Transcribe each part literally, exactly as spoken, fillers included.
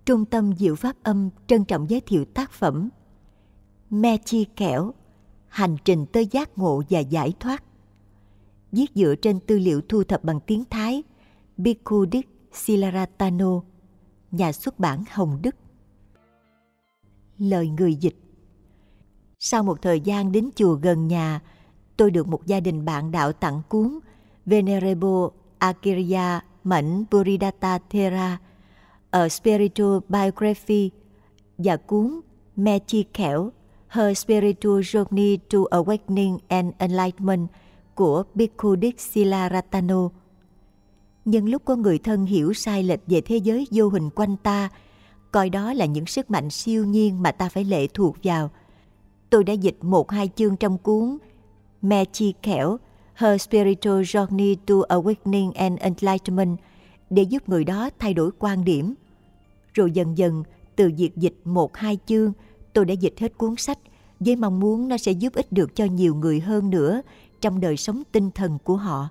Trung tâm Diệu Pháp Âm trân trọng giới thiệu tác phẩm Me Chi Kẻo, hành trình tới giác ngộ và giải thoát, viết dựa trên tư liệu thu thập bằng tiếng Thái, Bhikkhu Đích Silaratano, nhà xuất bản Hồng Đức. Lời người dịch. Sau một thời gian đến chùa gần nhà, tôi được một gia đình bạn đạo tặng cuốn Venerable Akiraya Mảnh Buridatta Thera, A Spiritual Biography và cuốn Me Chi Kẻo, Her Spiritual Journey to Awakening and Enlightenment của Bhikkhu Đích Silaratano. Nhưng lúc có người thân hiểu sai lệch về thế giới vô hình quanh ta, coi đó là những sức mạnh siêu nhiên mà ta phải lệ thuộc vào, tôi đã dịch một hai chương trong cuốn Me Chi Kẻo, Her Spiritual Journey to Awakening and Enlightenment để giúp người đó thay đổi quan điểm. Rồi dần dần, từ việc dịch một hai chương, tôi đã dịch hết cuốn sách với mong muốn nó sẽ giúp ích được cho nhiều người hơn nữa trong đời sống tinh thần của họ.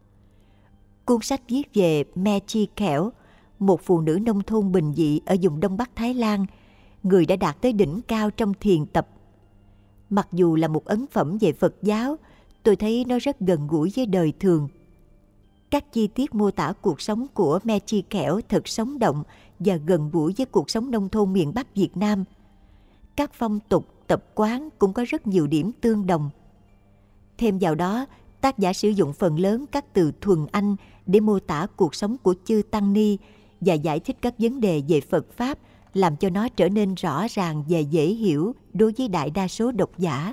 Cuốn sách viết về Me Chi Kẻo, một phụ nữ nông thôn bình dị ở vùng Đông Bắc Thái Lan, người đã đạt tới đỉnh cao trong thiền tập. Mặc dù là một ấn phẩm về Phật giáo, tôi thấy nó rất gần gũi với đời thường. Các chi tiết mô tả cuộc sống của Me Chi Kẻo thật sống động và gần gũi với cuộc sống nông thôn miền Bắc Việt Nam. Các phong tục, tập quán cũng có rất nhiều điểm tương đồng. Thêm vào đó, tác giả sử dụng phần lớn các từ thuần Anh để mô tả cuộc sống của chư Tăng Ni và giải thích các vấn đề về Phật Pháp, làm cho nó trở nên rõ ràng và dễ hiểu đối với đại đa số độc giả.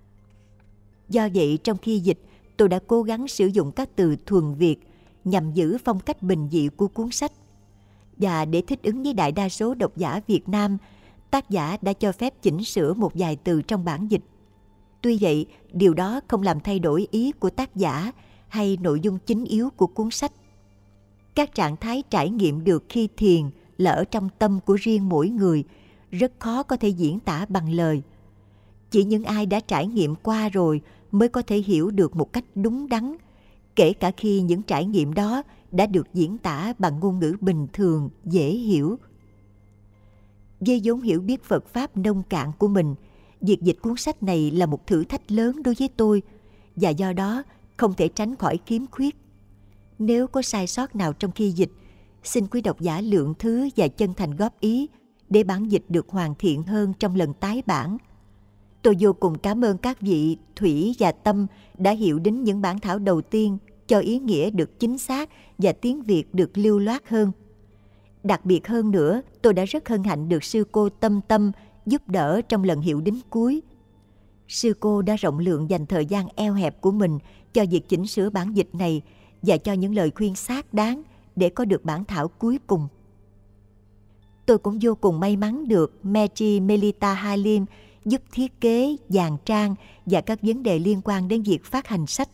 Do vậy, trong khi dịch, tôi đã cố gắng sử dụng các từ thuần Việt nhằm giữ phong cách bình dị của cuốn sách. Và để thích ứng với đại đa số độc giả Việt Nam, tác giả đã cho phép chỉnh sửa một vài từ trong bản dịch. Tuy vậy, điều đó không làm thay đổi ý của tác giả hay nội dung chính yếu của cuốn sách. Các trạng thái trải nghiệm được khi thiền là ở trong tâm của riêng mỗi người, rất khó có thể diễn tả bằng lời. Chỉ những ai đã trải nghiệm qua rồi mới có thể hiểu được một cách đúng đắn, kể cả khi những trải nghiệm đó đã được diễn tả bằng ngôn ngữ bình thường, dễ hiểu. Với vốn hiểu biết Phật Pháp nông cạn của mình, việc dịch cuốn sách này là một thử thách lớn đối với tôi, và do đó không thể tránh khỏi khiếm khuyết. Nếu có sai sót nào trong khi dịch, xin quý độc giả lượng thứ và chân thành góp ý để bản dịch được hoàn thiện hơn trong lần tái bản. Tôi vô cùng cảm ơn các vị Thủy và Tâm đã hiểu đến những bản thảo đầu tiên, cho ý nghĩa được chính xác và tiếng Việt được lưu loát hơn. Đặc biệt hơn nữa, tôi đã rất hân hạnh được sư cô Tâm Tâm giúp đỡ trong lần hiệu đính cuối. Sư cô đã rộng lượng dành thời gian eo hẹp của mình cho việc chỉnh sửa bản dịch này và cho những lời khuyên xác đáng để có được bản thảo cuối cùng. Tôi cũng vô cùng may mắn được Mechi Melita Halim giúp thiết kế, dàn trang và các vấn đề liên quan đến việc phát hành sách.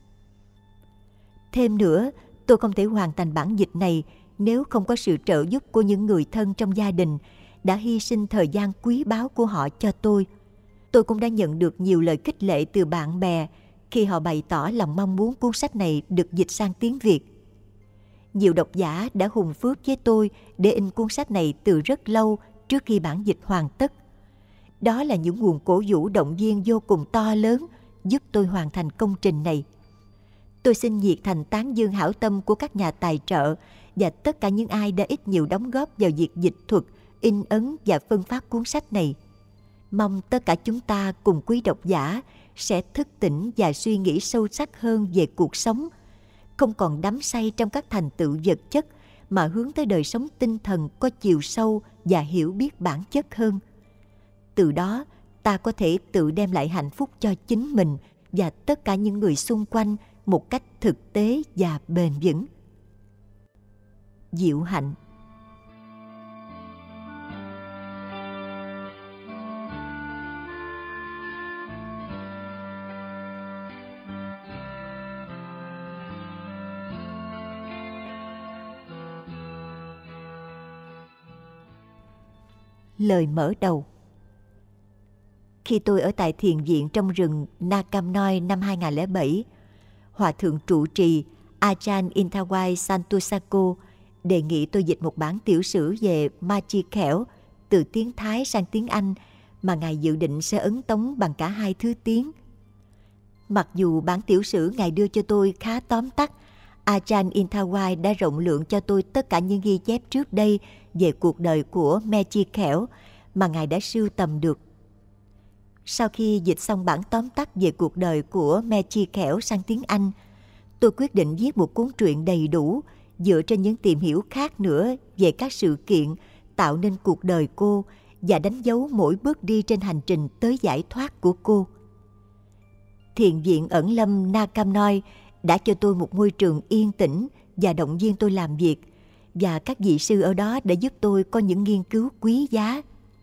Thêm nữa, tôi không thể hoàn thành bản dịch này nếu không có sự trợ giúp của những người thân trong gia đình đã hy sinh thời gian quý báu của họ cho tôi. Tôi cũng đã nhận được nhiều lời khích lệ từ bạn bè khi họ bày tỏ lòng mong muốn cuốn sách này được dịch sang tiếng Việt. Nhiều độc giả đã hùng phước với tôi để in cuốn sách này từ rất lâu trước khi bản dịch hoàn tất. Đó là những nguồn cổ vũ động viên vô cùng to lớn giúp tôi hoàn thành công trình này. Tôi xin nhiệt thành tán dương hảo tâm của các nhà tài trợ và tất cả những ai đã ít nhiều đóng góp vào việc dịch thuật, in ấn và phân phát cuốn sách này. Mong tất cả chúng ta cùng quý độc giả sẽ thức tỉnh và suy nghĩ sâu sắc hơn về cuộc sống, không còn đắm say trong các thành tựu vật chất mà hướng tới đời sống tinh thần có chiều sâu và hiểu biết bản chất hơn. Từ đó, ta có thể tự đem lại hạnh phúc cho chính mình và tất cả những người xung quanh một cách thực tế và bền vững. Diệu Hạnh. Lời mở đầu. Khi tôi ở tại thiền viện trong rừng Nakamnoi năm hai không không bảy, Hòa thượng trụ trì Ajahn Intawai Santusako đề nghị tôi dịch một bản tiểu sử về ma chi kẽo từ tiếng Thái sang tiếng Anh mà Ngài dự định sẽ ấn tống bằng cả hai thứ tiếng. Mặc dù bản tiểu sử Ngài đưa cho tôi khá tóm tắt, Ajahn Intawai đã rộng lượng cho tôi tất cả những ghi chép trước đây về cuộc đời của Me Chi Kẽo mà Ngài đã sưu tầm được. Sau khi dịch xong bản tóm tắt về cuộc đời của Me Chi Kẽo sang tiếng Anh, tôi quyết định viết một cuốn truyện đầy đủ dựa trên những tìm hiểu khác nữa về các sự kiện tạo nên cuộc đời cô và đánh dấu mỗi bước đi trên hành trình tới giải thoát của cô. Thiền viện ẩn lâm Nakam Noi đã cho tôi một môi trường yên tĩnh và động viên tôi làm việc, và các vị sư ở đó đã giúp tôi có những nghiên cứu quý giá.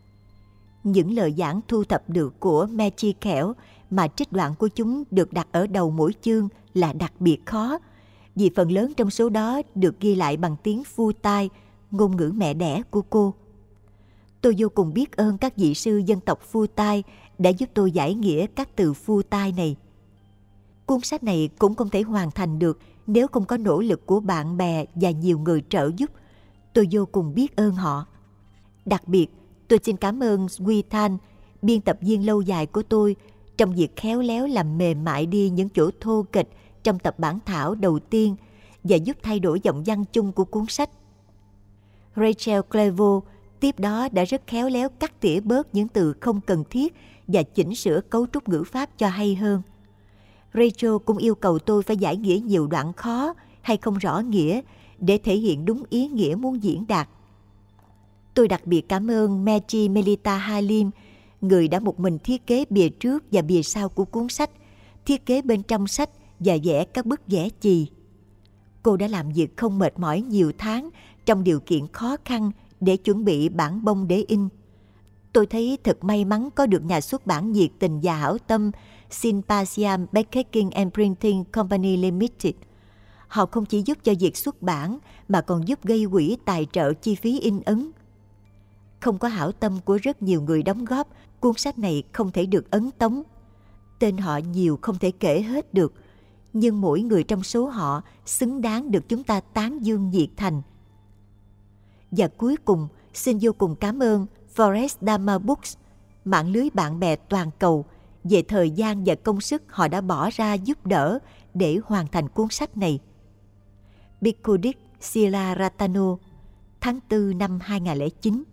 Những lời giảng thu thập được của Me Chi Kẽo mà trích đoạn của chúng được đặt ở đầu mỗi chương là đặc biệt khó, vì phần lớn trong số đó được ghi lại bằng tiếng Phu Tai, ngôn ngữ mẹ đẻ của cô. Tôi vô cùng biết ơn các vị sư dân tộc Phu Tai đã giúp tôi giải nghĩa các từ Phu Tai này. Cuốn sách này cũng không thể hoàn thành được nếu không có nỗ lực của bạn bè và nhiều người trợ giúp. Tôi vô cùng biết ơn họ. Đặc biệt, tôi xin cảm ơn Quy Than, biên tập viên lâu dài của tôi, trong việc khéo léo làm mềm mại đi những chỗ thô kệch trong tập bản thảo đầu tiên và giúp thay đổi giọng văn chung của cuốn sách. Rachel Clairvaux tiếp đó đã rất khéo léo cắt tỉa bớt những từ không cần thiết và chỉnh sửa cấu trúc ngữ pháp cho hay hơn. Rachel cũng yêu cầu tôi phải giải nghĩa nhiều đoạn khó hay không rõ nghĩa để thể hiện đúng ý nghĩa muốn diễn đạt. Tôi đặc biệt cảm ơn Mechi Melita Halim, người đã một mình thiết kế bìa trước và bìa sau của cuốn sách, thiết kế bên trong sách và vẽ các bức vẽ chì. Cô đã làm việc không mệt mỏi nhiều tháng trong điều kiện khó khăn để chuẩn bị bản bông để in. Tôi thấy thật may mắn có được nhà xuất bản nhiệt tình và hảo tâm Symposium Backpacking and Printing Company Limited. Họ không chỉ giúp cho việc xuất bản mà còn giúp gây quỹ tài trợ chi phí in ấn. Không có hảo tâm của rất nhiều người đóng góp, cuốn sách này không thể được ấn tống. Tên họ nhiều không thể kể hết được, nhưng mỗi người trong số họ xứng đáng được chúng ta tán dương nhiệt thành. Và cuối cùng, xin vô cùng cảm ơn Forest Dharma Books, mạng lưới bạn bè toàn cầu, về thời gian và công sức họ đã bỏ ra giúp đỡ để hoàn thành cuốn sách này. Bikudik Sila Ratano, tháng tư năm hai nghìn không trăm lẻ chín.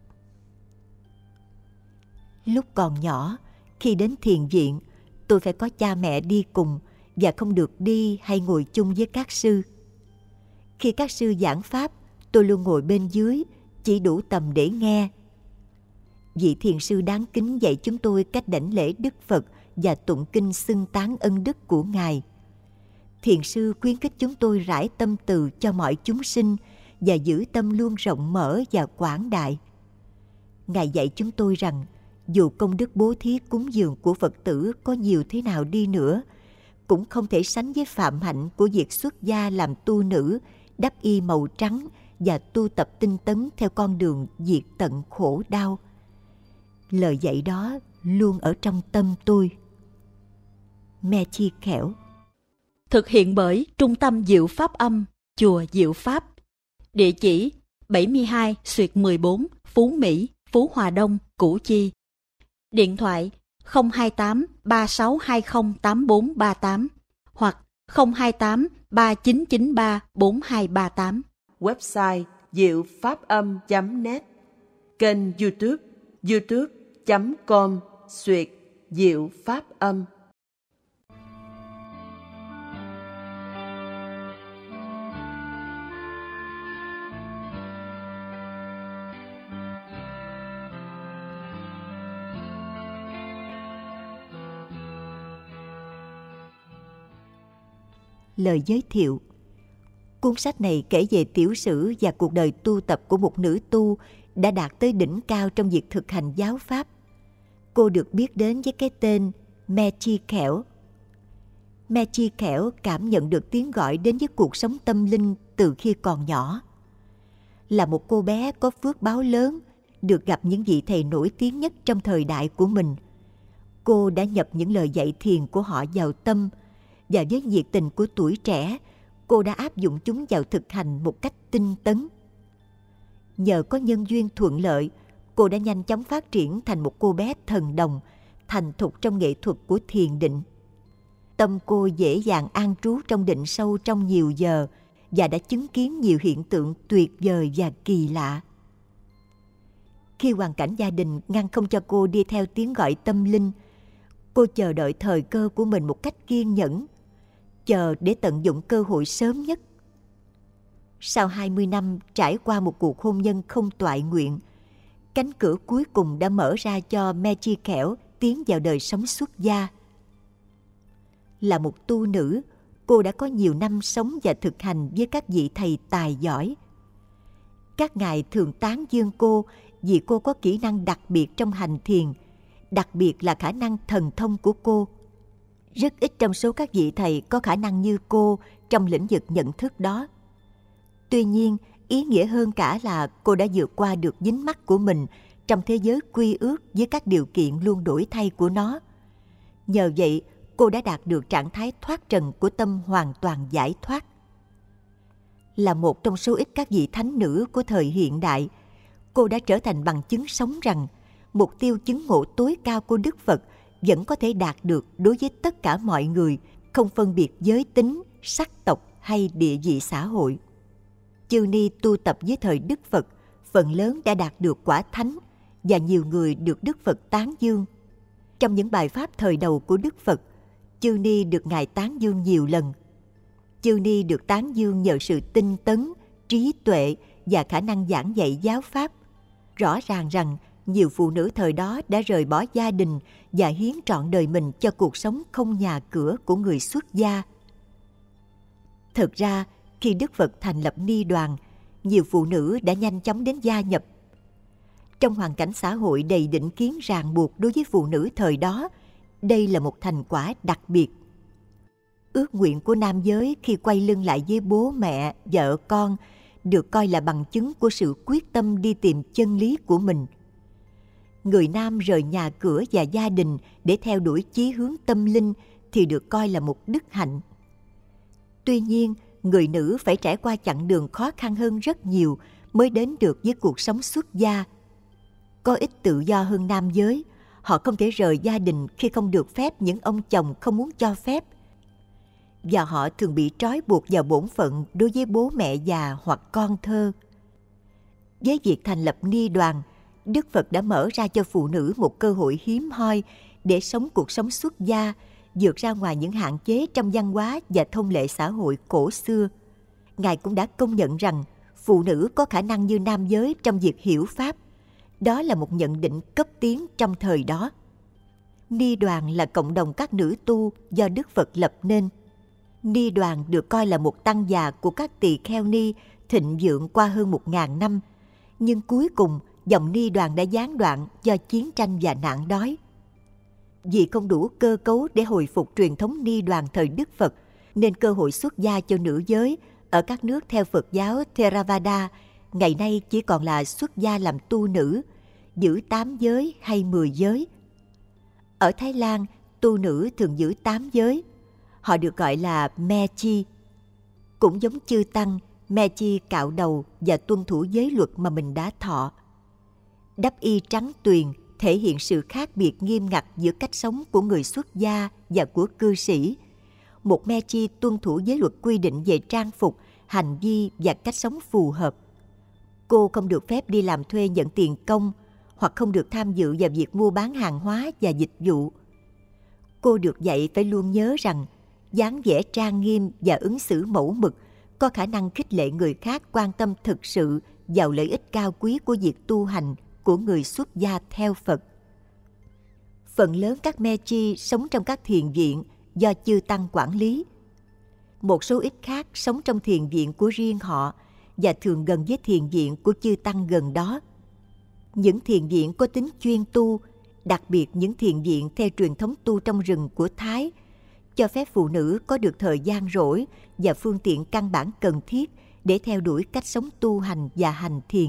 Lúc còn nhỏ, khi đến thiền viện, tôi phải có cha mẹ đi cùng và không được đi hay ngồi chung với các sư. Khi các sư giảng pháp, tôi luôn ngồi bên dưới, chỉ đủ tầm để nghe. Vị thiền sư đáng kính dạy chúng tôi cách đảnh lễ Đức Phật và tụng kinh xưng tán ân đức của Ngài. Thiền sư khuyến khích chúng tôi rải tâm từ cho mọi chúng sinh và giữ tâm luôn rộng mở và quảng đại. Ngài dạy chúng tôi rằng dù công đức bố thí cúng dường của Phật tử có nhiều thế nào đi nữa, cũng không thể sánh với phạm hạnh của việc xuất gia làm tu nữ, đắp y màu trắng và tu tập tinh tấn theo con đường diệt tận khổ đau. Lời dạy đó luôn ở trong tâm tôi. Me Chi Kẽo. Thực hiện bởi Trung tâm Diệu Pháp Âm, Chùa Diệu Pháp. Địa chỉ bảy mươi hai xuyệt mười bốn Phú Mỹ, Phú Hòa Đông, Củ Chi. Điện thoại không hai tám ba sáu hai không tám bốn ba tám hoặc không hai tám ba chín chín ba bốn hai ba tám. Website diệu pháp âm chấm net. Kênh YouTube youtube chấm com xuyệt diệu pháp âm. Lời giới thiệu. Cuốn sách này kể về tiểu sử và cuộc đời tu tập của một nữ tu đã đạt tới đỉnh cao trong việc thực hành giáo pháp. Cô được biết đến với cái tên Me Chi Kẽo. Me Chi Kẽo cảm nhận được tiếng gọi đến với cuộc sống tâm linh từ khi còn nhỏ. Là một cô bé có phước báo lớn, được gặp những vị thầy nổi tiếng nhất trong thời đại của mình. Cô đã nhập những lời dạy thiền của họ vào tâm, và với nhiệt tình của tuổi trẻ, cô đã áp dụng chúng vào thực hành một cách tinh tấn. Nhờ có nhân duyên thuận lợi, cô đã nhanh chóng phát triển thành một cô bé thần đồng, thành thục trong nghệ thuật của thiền định. Tâm cô dễ dàng an trú trong định sâu trong nhiều giờ và đã chứng kiến nhiều hiện tượng tuyệt vời và kỳ lạ. Khi hoàn cảnh gia đình ngăn không cho cô đi theo tiếng gọi tâm linh, cô chờ đợi thời cơ của mình một cách kiên nhẫn, chờ để tận dụng cơ hội sớm nhất. Sau hai mươi năm trải qua một cuộc hôn nhân không toại nguyện, cánh cửa cuối cùng đã mở ra cho Meiji Kẻo tiến vào đời sống xuất gia. Là một tu nữ, cô đã có nhiều năm sống và thực hành với các vị thầy tài giỏi. Các ngài thường tán dương cô vì cô có kỹ năng đặc biệt trong hành thiền, đặc biệt là khả năng thần thông của cô. Rất ít trong số các vị thầy có khả năng như cô trong lĩnh vực nhận thức đó. Tuy nhiên, ý nghĩa hơn cả là cô đã vượt qua được dính mắc của mình trong thế giới quy ước với các điều kiện luôn đổi thay của nó. Nhờ vậy, cô đã đạt được trạng thái thoát trần của tâm hoàn toàn giải thoát. Là một trong số ít các vị thánh nữ của thời hiện đại, cô đã trở thành bằng chứng sống rằng mục tiêu chứng ngộ tối cao của Đức Phật vẫn có thể đạt được đối với tất cả mọi người, không phân biệt giới tính, sắc tộc hay địa vị xã hội. Chư ni tu tập với thời Đức Phật, phần lớn đã đạt được quả thánh và nhiều người được Đức Phật tán dương. Trong những bài pháp thời đầu của Đức Phật, chư ni được Ngài tán dương nhiều lần. Chư ni được tán dương nhờ sự tinh tấn, trí tuệ và khả năng giảng dạy giáo pháp. Rõ ràng rằng nhiều phụ nữ thời đó đã rời bỏ gia đình và hiến trọn đời mình cho cuộc sống không nhà cửa của người xuất gia. Thực ra, khi Đức Phật thành lập ni đoàn, nhiều phụ nữ đã nhanh chóng đến gia nhập. Trong hoàn cảnh xã hội đầy định kiến ràng buộc đối với phụ nữ thời đó, đây là một thành quả đặc biệt. Ước nguyện của nam giới khi quay lưng lại với bố mẹ, vợ con được coi là bằng chứng của sự quyết tâm đi tìm chân lý của mình. Người nam rời nhà cửa và gia đình để theo đuổi chí hướng tâm linh thì được coi là một đức hạnh. Tuy nhiên, người nữ phải trải qua chặng đường khó khăn hơn rất nhiều mới đến được với cuộc sống xuất gia. Có ít tự do hơn nam giới, họ không thể rời gia đình khi không được phép những ông chồng không muốn cho phép. Và họ thường bị trói buộc vào bổn phận đối với bố mẹ già hoặc con thơ. Với việc thành lập ni đoàn, Đức Phật đã mở ra cho phụ nữ một cơ hội hiếm hoi để sống cuộc sống xuất gia, vượt ra ngoài những hạn chế trong văn hóa và thông lệ xã hội cổ xưa. Ngài cũng đã công nhận rằng phụ nữ có khả năng như nam giới trong việc hiểu Pháp. Đó là một nhận định cấp tiến trong thời đó. Ni đoàn là cộng đồng các nữ tu do Đức Phật lập nên. Ni đoàn được coi là một tăng già của các tỳ kheo ni thịnh vượng qua hơn một ngàn năm, nhưng cuối cùng dòng ni đoàn đã gián đoạn do chiến tranh và nạn đói. Vì không đủ cơ cấu để hồi phục truyền thống ni đoàn thời Đức Phật, nên cơ hội xuất gia cho nữ giới ở các nước theo Phật giáo Theravada ngày nay chỉ còn là xuất gia làm tu nữ, giữ tám giới hay mười giới. Ở Thái Lan, tu nữ thường giữ tám giới. Họ được gọi là Mechi. Cũng giống chư tăng, Mechi cạo đầu và tuân thủ giới luật mà mình đã thọ. Đắp y trắng tuyền thể hiện sự khác biệt nghiêm ngặt giữa cách sống của người xuất gia và của cư sĩ. Một Mechi tuân thủ giới luật quy định về trang phục, hành vi và cách sống phù hợp. Cô không được phép đi làm thuê nhận tiền công hoặc không được tham dự vào việc mua bán hàng hóa và dịch vụ. Cô được dạy phải luôn nhớ rằng dáng vẻ trang nghiêm và ứng xử mẫu mực có khả năng khích lệ người khác quan tâm thực sự vào lợi ích cao quý của việc tu hành của người xuất gia theo Phật. Phần lớn các Mechi sống trong các thiền viện do chư tăng quản lý. Một số ít khác sống trong thiền viện của riêng họ và thường gần với thiền viện của chư tăng gần đó. Những thiền viện có tính chuyên tu, đặc biệt những thiền viện theo truyền thống tu trong rừng của Thái, cho phép phụ nữ có được thời gian rỗi và phương tiện căn bản cần thiết để theo đuổi cách sống tu hành và hành thiền.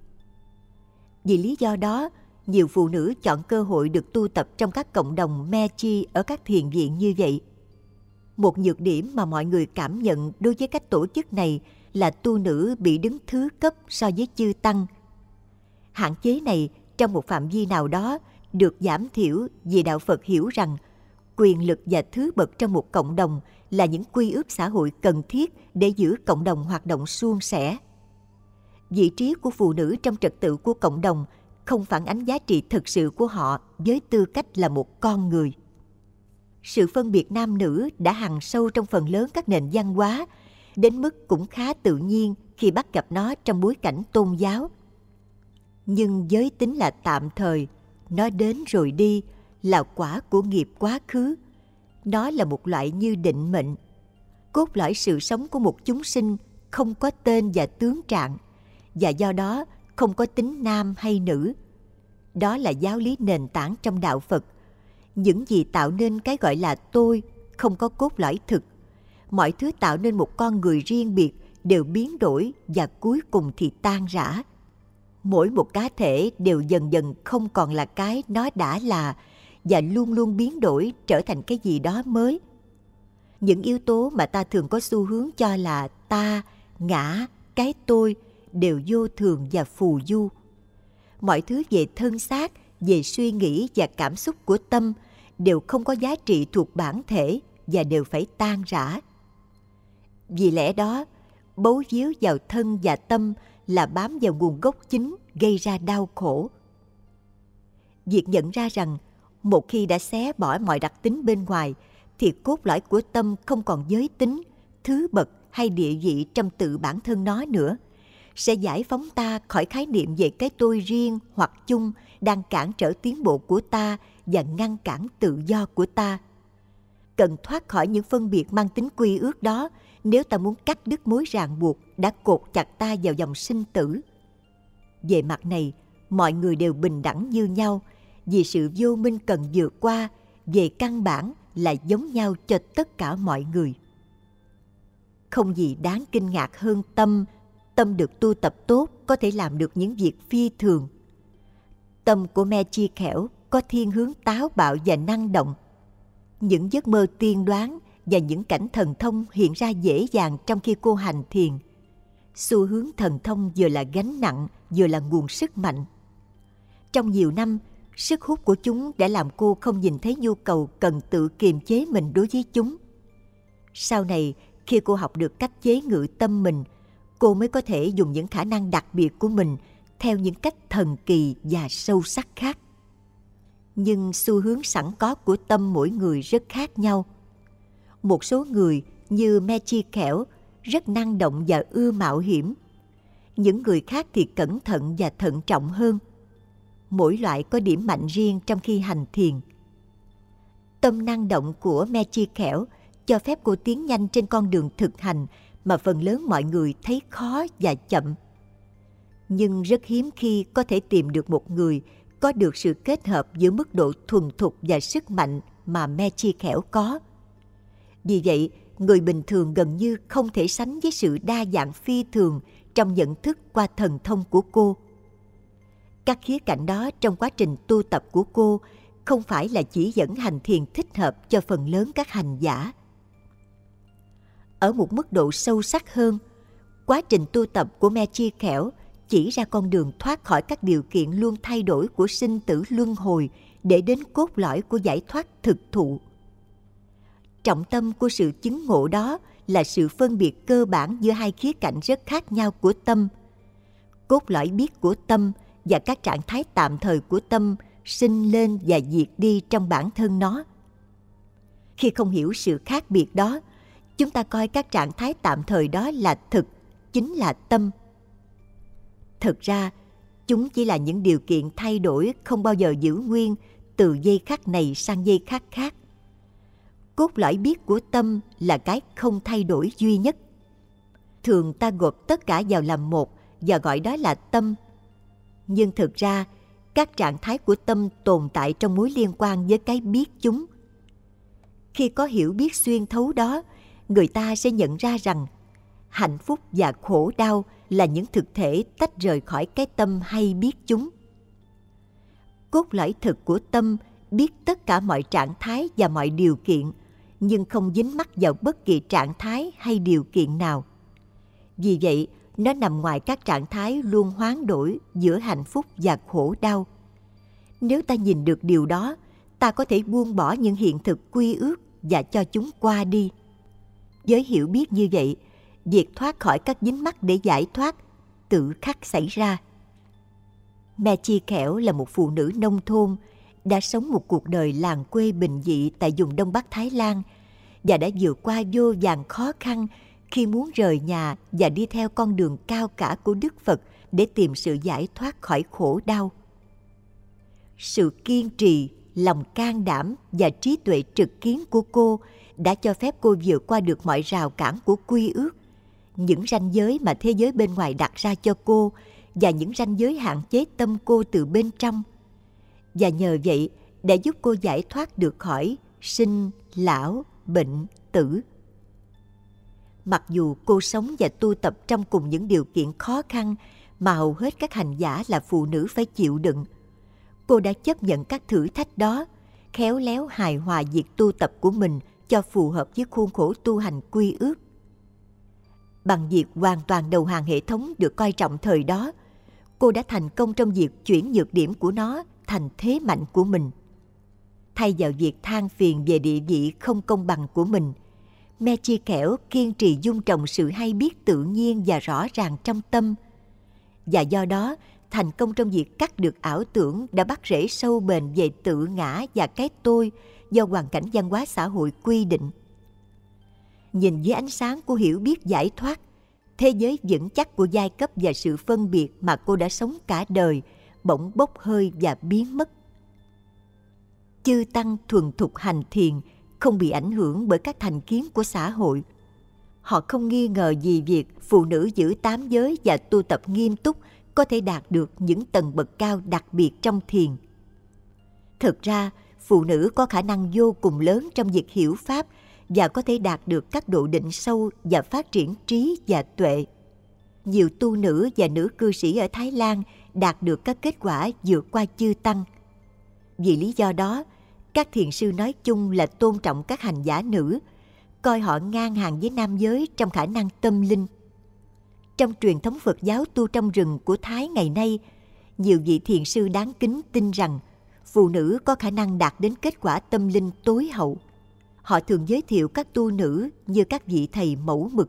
Vì lý do đó, nhiều phụ nữ chọn cơ hội được tu tập trong các cộng đồng Mechi ở các thiền viện như vậy. Một nhược điểm mà mọi người cảm nhận đối với cách tổ chức này là tu nữ bị đứng thứ cấp so với chư tăng. Hạn chế này trong một phạm vi nào đó được giảm thiểu vì đạo Phật hiểu rằng quyền lực và thứ bậc trong một cộng đồng là những quy ước xã hội cần thiết để giữ cộng đồng hoạt động suôn sẻ. Vị trí của phụ nữ trong trật tự của cộng đồng không phản ánh giá trị thực sự của họ với tư cách là một con người. Sự phân biệt nam nữ đã hằn sâu trong phần lớn các nền văn hóa, đến mức cũng khá tự nhiên khi bắt gặp nó trong bối cảnh tôn giáo. Nhưng giới tính là tạm thời, nó đến rồi đi, là quả của nghiệp quá khứ. Nó là một loại như định mệnh. Cốt lõi sự sống của một chúng sinh không có tên và tướng trạng, và do đó không có tính nam hay nữ. Đó là giáo lý nền tảng trong đạo Phật. Những gì tạo nên cái gọi là tôi không có cốt lõi thực. Mọi thứ tạo nên một con người riêng biệt đều biến đổi và cuối cùng thì tan rã. Mỗi một cá thể đều dần dần không còn là cái nó đã là và luôn luôn biến đổi trở thành cái gì đó mới. Những yếu tố mà ta thường có xu hướng cho là ta, ngã, cái tôi đều vô thường và phù du. Mọi thứ về thân xác, về suy nghĩ và cảm xúc của tâm đều không có giá trị thuộc bản thể và đều phải tan rã. Vì lẽ đó, bấu víu vào thân và tâm là bám vào nguồn gốc chính gây ra đau khổ. Việc nhận ra rằng một khi đã xé bỏ mọi đặc tính bên ngoài thì cốt lõi của tâm không còn giới tính, thứ bậc hay địa vị trong tự bản thân nó nữa, sẽ giải phóng ta khỏi khái niệm về cái tôi riêng hoặc chung đang cản trở tiến bộ của ta và ngăn cản tự do của ta. Cần thoát khỏi những phân biệt mang tính quy ước đó nếu ta muốn cắt đứt mối ràng buộc đã cột chặt ta vào dòng sinh tử. Về mặt này, mọi người đều bình đẳng như nhau, vì sự vô minh cần vượt qua về căn bản là giống nhau cho tất cả mọi người. Không gì đáng kinh ngạc hơn tâm. Tâm được tu tập tốt có thể làm được những việc phi thường. Tâm của Me Chi Khẻo có thiên hướng táo bạo và năng động. Những giấc mơ tiên đoán và những cảnh thần thông hiện ra dễ dàng trong khi cô hành thiền. Xu hướng thần thông vừa là gánh nặng, vừa là nguồn sức mạnh. Trong nhiều năm, sức hút của chúng đã làm cô không nhìn thấy nhu cầu cần tự kiềm chế mình đối với chúng. Sau này, khi cô học được cách chế ngự tâm mình, cô mới có thể dùng những khả năng đặc biệt của mình theo những cách thần kỳ và sâu sắc khác. Nhưng xu hướng sẵn có của tâm mỗi người rất khác nhau. Một số người như Me Chi Khẻo rất năng động và ưa mạo hiểm. Những người khác thì cẩn thận và thận trọng hơn. Mỗi loại có điểm mạnh riêng trong khi hành thiền. Tâm năng động của Me Chi Khẻo cho phép cô tiến nhanh trên con đường thực hành mà phần lớn mọi người thấy khó và chậm. Nhưng rất hiếm khi có thể tìm được một người có được sự kết hợp giữa mức độ thuần thục và sức mạnh mà Me Chi Khẻo có. Vì vậy, người bình thường gần như không thể sánh với sự đa dạng phi thường trong nhận thức qua thần thông của cô. Các khía cạnh đó trong quá trình tu tập của cô không phải là chỉ dẫn hành thiền thích hợp cho phần lớn các hành giả. Ở một mức độ sâu sắc hơn, quá trình tu tập của Me Chi Khẻo chỉ ra con đường thoát khỏi các điều kiện luôn thay đổi của sinh tử luân hồi để đến cốt lõi của giải thoát thực thụ. Trọng tâm của sự chứng ngộ đó là sự phân biệt cơ bản giữa hai khía cạnh rất khác nhau của tâm. Cốt lõi biết của tâm và các trạng thái tạm thời của tâm sinh lên và diệt đi trong bản thân nó. Khi không hiểu sự khác biệt đó, chúng ta coi các trạng thái tạm thời đó là thực, chính là tâm. Thực ra, chúng chỉ là những điều kiện thay đổi không bao giờ giữ nguyên từ giây khắc này sang giây khắc khác. Cốt lõi biết của tâm là cái không thay đổi duy nhất. Thường ta gộp tất cả vào làm một và gọi đó là tâm. Nhưng thực ra, các trạng thái của tâm tồn tại trong mối liên quan với cái biết chúng. Khi có hiểu biết xuyên thấu đó, người ta sẽ nhận ra rằng hạnh phúc và khổ đau là những thực thể tách rời khỏi cái tâm hay biết chúng. Cốt lõi thực của tâm biết tất cả mọi trạng thái và mọi điều kiện, nhưng không dính mắc vào bất kỳ trạng thái hay điều kiện nào. Vì vậy, nó nằm ngoài các trạng thái luôn hoán đổi giữa hạnh phúc và khổ đau. Nếu ta nhìn được điều đó, ta có thể buông bỏ những hiện thực quy ước và cho chúng qua đi. Với hiểu biết như vậy, việc thoát khỏi các dính mắc để giải thoát tự khắc xảy ra. Mechi Khẻo là một phụ nữ nông thôn, đã sống một cuộc đời làng quê bình dị tại vùng Đông Bắc Thái Lan và đã vượt qua vô vàn khó khăn khi muốn rời nhà và đi theo con đường cao cả của Đức Phật để tìm sự giải thoát khỏi khổ đau. Sự kiên trì, lòng can đảm và trí tuệ trực kiến của cô đã cho phép cô vượt qua được mọi rào cản của quy ước, những ranh giới mà thế giới bên ngoài đặt ra cho cô và những ranh giới hạn chế tâm cô từ bên trong. Và nhờ vậy đã giúp cô giải thoát được khỏi sinh, lão, bệnh, tử. Mặc dù cô sống và tu tập trong cùng những điều kiện khó khăn mà hầu hết các hành giả là phụ nữ phải chịu đựng, cô đã chấp nhận các thử thách đó, khéo léo hài hòa việc tu tập của mình cho phù hợp với khuôn khổ tu hành quy ước. Bằng việc hoàn toàn đầu hàng hệ thống được coi trọng thời đó, cô đã thành công trong việc chuyển nhược điểm của nó thành thế mạnh của mình. Thay vào việc than phiền về địa vị không công bằng của mình, Mechi Khẻo kiên trì dung trồng sự hay biết tự nhiên và rõ ràng trong tâm. Và do đó, thành công trong việc cắt được ảo tưởng đã bắt rễ sâu bền về tự ngã và cái tôi do hoàn cảnh văn hóa xã hội quy định. Nhìn dưới ánh sáng của hiểu biết giải thoát, thế giới vững chắc của giai cấp và sự phân biệt mà cô đã sống cả đời bỗng bốc hơi và biến mất. Chư tăng thuần thục hành thiền, không bị ảnh hưởng bởi các thành kiến của xã hội. Họ không nghi ngờ gì việc phụ nữ giữ tám giới và tu tập nghiêm túc có thể đạt được những tầng bậc cao đặc biệt trong thiền. Thực ra, phụ nữ có khả năng vô cùng lớn trong việc hiểu Pháp và có thể đạt được các độ định sâu và phát triển trí và tuệ. Nhiều tu nữ và nữ cư sĩ ở Thái Lan đạt được các kết quả vượt qua chư tăng. Vì lý do đó, các thiền sư nói chung là tôn trọng các hành giả nữ, coi họ ngang hàng với nam giới trong khả năng tâm linh. Trong truyền thống Phật giáo tu trong rừng của Thái ngày nay, nhiều vị thiền sư đáng kính tin rằng phụ nữ có khả năng đạt đến kết quả tâm linh tối hậu. Họ thường giới thiệu các tu nữ như các vị thầy mẫu mực.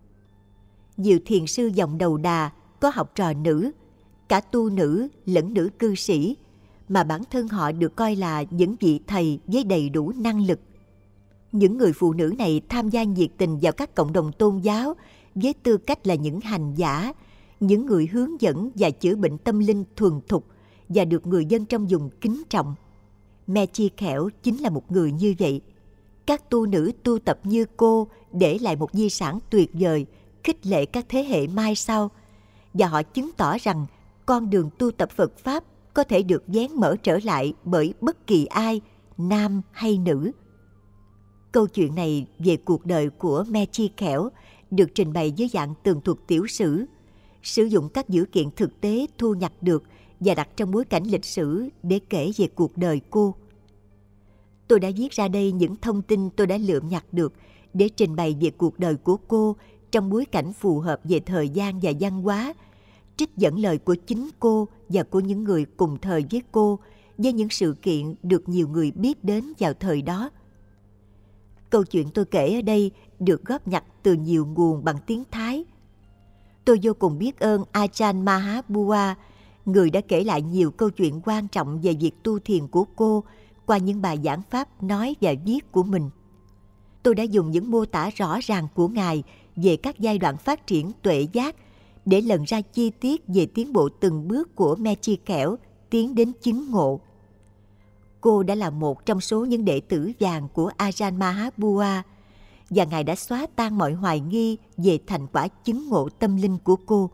Nhiều thiền sư dòng đầu đà có học trò nữ, cả tu nữ lẫn nữ cư sĩ, mà bản thân họ được coi là những vị thầy với đầy đủ năng lực. Những người phụ nữ này tham gia nhiệt tình vào các cộng đồng tôn giáo với tư cách là những hành giả, những người hướng dẫn và chữa bệnh tâm linh thuần thục và được người dân trong vùng kính trọng. Mechi Khẻo chính là một người như vậy. Các tu nữ tu tập như cô để lại một di sản tuyệt vời, khích lệ các thế hệ mai sau, và họ chứng tỏ rằng con đường tu tập Phật Pháp có thể được vén mở trở lại bởi bất kỳ ai, nam hay nữ. Câu chuyện này về cuộc đời của Mechi Khẻo được trình bày dưới dạng tường thuật tiểu sử, sử dụng các dữ kiện thực tế thu nhặt được và đặt trong bối cảnh lịch sử để kể về cuộc đời cô. Tôi đã viết ra đây những thông tin tôi đã lượm nhặt được để trình bày về cuộc đời của cô trong bối cảnh phù hợp về thời gian và văn hóa, trích dẫn lời của chính cô và của những người cùng thời với cô, với những sự kiện được nhiều người biết đến vào thời đó. Câu chuyện tôi kể ở đây được góp nhặt từ nhiều nguồn bằng tiếng Thái. Tôi vô cùng biết ơn Ajahn Mahabua, người đã kể lại nhiều câu chuyện quan trọng về việc tu thiền của cô qua những bài giảng pháp nói và viết của mình. Tôi đã dùng những mô tả rõ ràng của Ngài về các giai đoạn phát triển tuệ giác để lần ra chi tiết về tiến bộ từng bước của Mechi Khẻo tiến đến chứng ngộ. Cô đã là một trong số những đệ tử vàng của Ajahn Mahabua, và Ngài đã xóa tan mọi hoài nghi về thành quả chứng ngộ tâm linh của cô.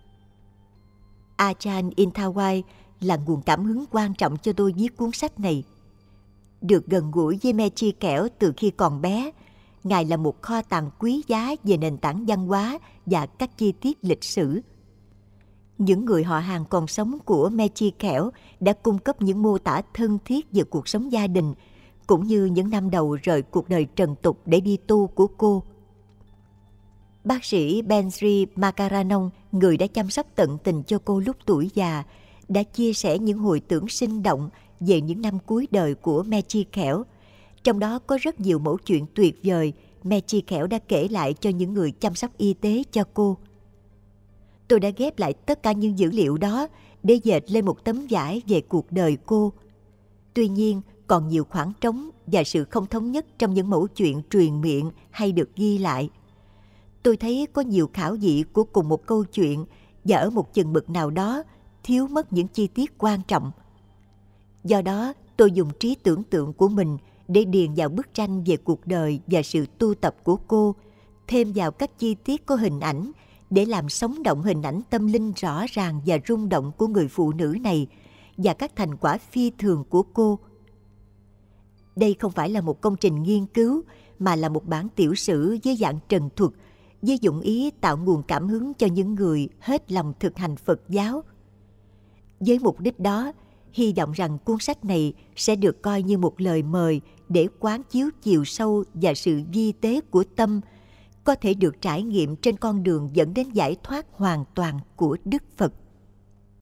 Ajahn Intawai là nguồn cảm hứng quan trọng cho tôi viết cuốn sách này. Được gần gũi với Mechi Khẻo từ khi còn bé, Ngài là một kho tàng quý giá về nền tảng văn hóa và các chi tiết lịch sử. Những người họ hàng còn sống của Mechi Khẻo đã cung cấp những mô tả thân thiết về cuộc sống gia đình, cũng như những năm đầu rời cuộc đời trần tục để đi tu của cô. Bác sĩ Benri Makaranong, người đã chăm sóc tận tình cho cô lúc tuổi già, đã chia sẻ những hồi tưởng sinh động về những năm cuối đời của Mechi Khẻo. Trong đó có rất nhiều mẩu chuyện tuyệt vời Mechi Khẻo đã kể lại cho những người chăm sóc y tế cho cô. Tôi đã ghép lại tất cả những dữ liệu đó để dệt lên một tấm vải về cuộc đời cô. Tuy nhiên, còn nhiều khoảng trống và sự không thống nhất trong những mẩu chuyện truyền miệng hay được ghi lại. Tôi thấy có nhiều khảo dị của cùng một câu chuyện và ở một chừng mực nào đó thiếu mất những chi tiết quan trọng. Do đó, tôi dùng trí tưởng tượng của mình để điền vào bức tranh về cuộc đời và sự tu tập của cô, thêm vào các chi tiết có hình ảnh để làm sống động hình ảnh tâm linh rõ ràng và rung động của người phụ nữ này và các thành quả phi thường của cô. Đây không phải là một công trình nghiên cứu, mà là một bản tiểu sử với dạng trần thuật, với dụng ý tạo nguồn cảm hứng cho những người hết lòng thực hành Phật giáo. Với mục đích đó, hy vọng rằng cuốn sách này sẽ được coi như một lời mời để quán chiếu chiều sâu và sự vi tế của tâm, có thể được trải nghiệm trên con đường dẫn đến giải thoát hoàn toàn của Đức Phật.